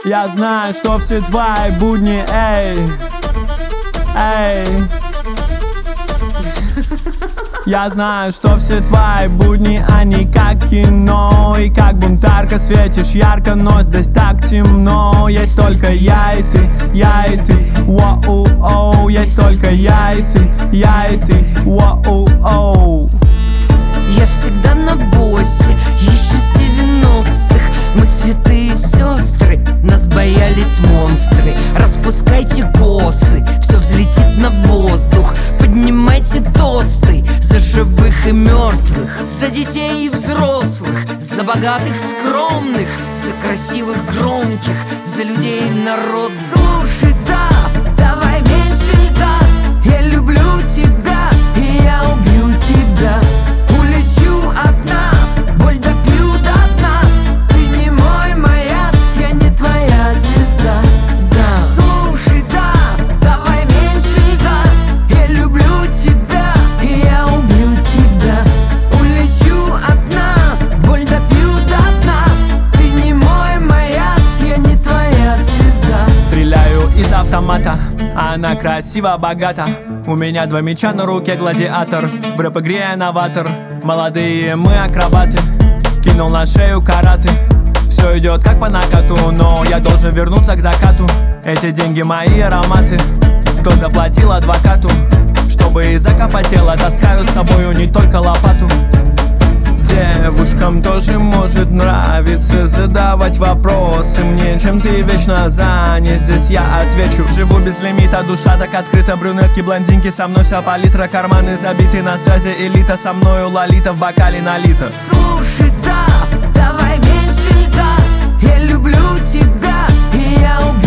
Я знаю, что все твои будни, эй, эй. Я знаю, что все твои будни, они как кино. И как бунтарка светишь ярко, но здесь так темно. Есть только я и ты, воу-оу. Есть только я и ты, воу-оу. Я всегда на боссе, еще с 90-х. Мы святые сестры, нас боялись монстры. Распускайте косы, все взлетит на воздух. Поднимайте тосты за живых и мертвых, за детей и взрослых, за богатых скромных, за красивых громких, за людей и народ. Слушай, да, давай меньше льда. Я люблю тебя, и я убью тебя. Улечу одна, боль допью до дна. Ты не мой маяк, я не твоя звезда. Да. Слушай, да, давай меньше льда. Я люблю тебя, и я убью тебя. Улечу одна, боль допью до дна. Ты не мой маяк, я не твоя звезда. Стреляю из автомата, а она красиво богата. У меня 2 меча на руке, гладиатор. В рэп-игре я новатор. Молодые мы акробаты. Кинул на шею караты. Все идет как по накату, но я должен вернуться к закату. Эти деньги мои ароматы. Кто заплатил адвокату, чтобы закопать тело? Таскаю с собою не только лопату. Девушкам тоже может нравиться задавать вопросы мне, чем ты вечно занят. Здесь я отвечу. Живу без лимита, душа так открыта. Брюнетки, блондинки, со мной вся палитра. Карманы забиты, на связи элита. Со мною лолита, в бокале налито. Слушай, да, давай меньше льда. Я люблю тебя, и я убью